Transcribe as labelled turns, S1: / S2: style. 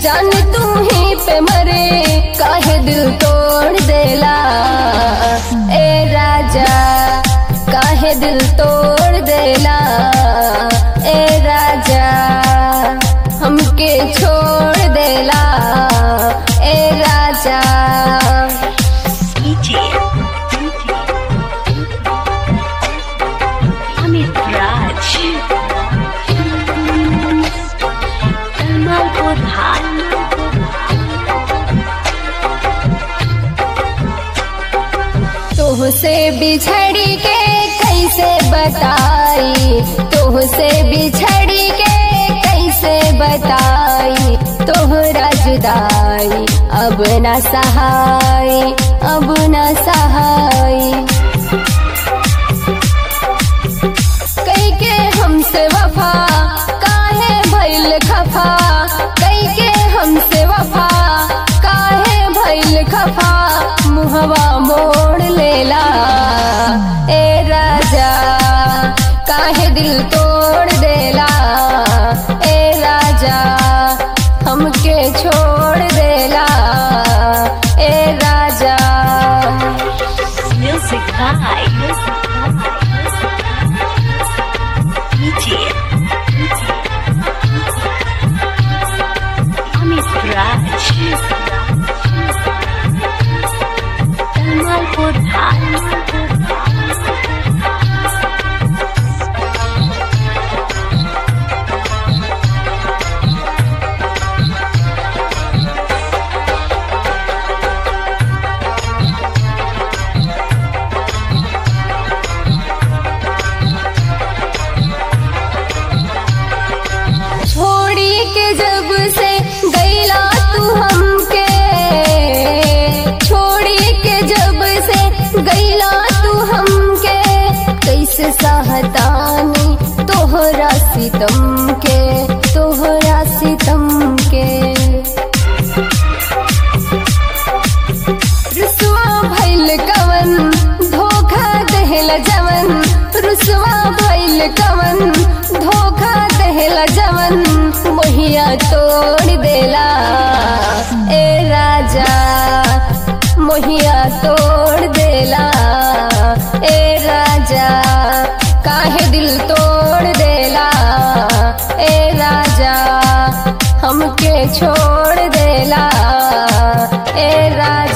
S1: जान तू ही पे मरे काहे दिल तोड़ देला। ए राजा काहे दिल तोड़ देला। ए राजा हमके छोड़ देला। ए राजा
S2: अमित राज कलमालपुर हाट।
S1: तुहसे बिछड़ी के कैसे बताई। तुहसे बिछड़ी के कैसे बताई। तोहरा जुदाई अब न सहाय अब न सहाय। कई के हमसे वफा काहे भइल खफा। कई के हमसे वफा काहे भइल खफा। मुहवा मोड़ लेला। ए राजा काहे दिल तोड़ देला। ए राजा हमके छोड़ देला। ए राजा
S2: म्यूजिक बाय अमित राज कलमालपुर हाट।
S1: छोड़ी के जब से गईला तू हमके। छोड़ी के जब से गईला तू हमके। कैसे सहतानी तोहरा सितम के तोहरा सितम के। रुसवा भइल कवन धोखा देहला जवन। रुसवा भइल कवन धोखा देहला जवन। मोहिया तोड़ देला। ए राजा मोहिया तोड़ देला। ए राजा काहे दिल तोड़ देला। ए राजा हमके छोड़ देला। ए राजा